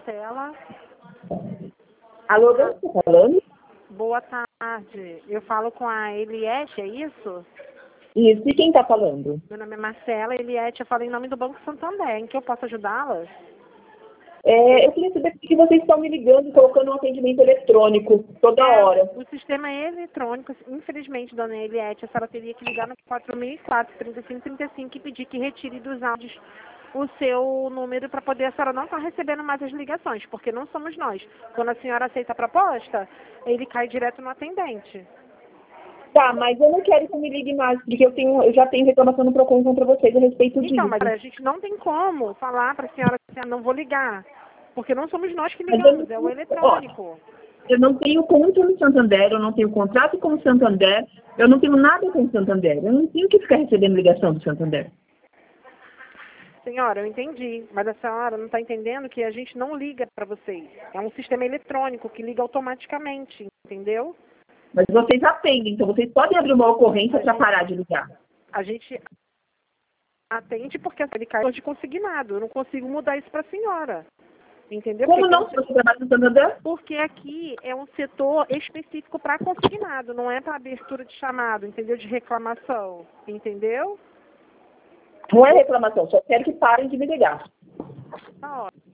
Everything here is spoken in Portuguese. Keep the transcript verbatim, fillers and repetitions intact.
Tela. Alô, quem está falando? Boa tarde. Eu falo com a Eliette, é isso? Isso, e quem está falando? Meu nome é Marcela Eliette, eu falo em nome do Banco Santander. Em que eu posso ajudá-las? É, eu queria saber por que vocês estão me ligando e colocando um atendimento eletrônico toda É, hora. o sistema é eletrônico. Infelizmente, dona Eliette, a senhora teria que ligar no quatro mil e quatro, trinta e cinco, trinta e cinco e pedir que retire dos áudios o seu número para poder a senhora não estar recebendo mais as ligações, porque não somos nós. Quando a senhora aceita a proposta, ele cai direto no atendente. Tá, mas eu não quero que me ligue mais, porque eu, tenho, eu já tenho reclamação no PROCON contra vocês a respeito disso. Então, mas a gente não tem como falar para a senhora que assim, não vou ligar, porque não somos nós que Mas eu ligamos, não- é o eletrônico. ó, eu não tenho conta no Santander, eu não tenho contrato com o Santander, eu não tenho nada com o Santander. Eu não tenho que ficar recebendo ligação do Santander. Senhora, eu entendi, mas a senhora não está entendendo que a gente não liga para vocês. É um sistema eletrônico que liga automaticamente, entendeu? Mas vocês atendem, então vocês podem abrir uma ocorrência A para gente- parar de ligar. A gente atende porque ele cai de consignado. Eu não consigo mudar isso para a senhora. Entendeu? Como Porque não, se você trabalha no Santander? Porque aqui é um setor específico para consignado, não é para abertura de chamado, entendeu? De reclamação, entendeu? Não é reclamação, só quero que parem de me ligar. Tá ótimo.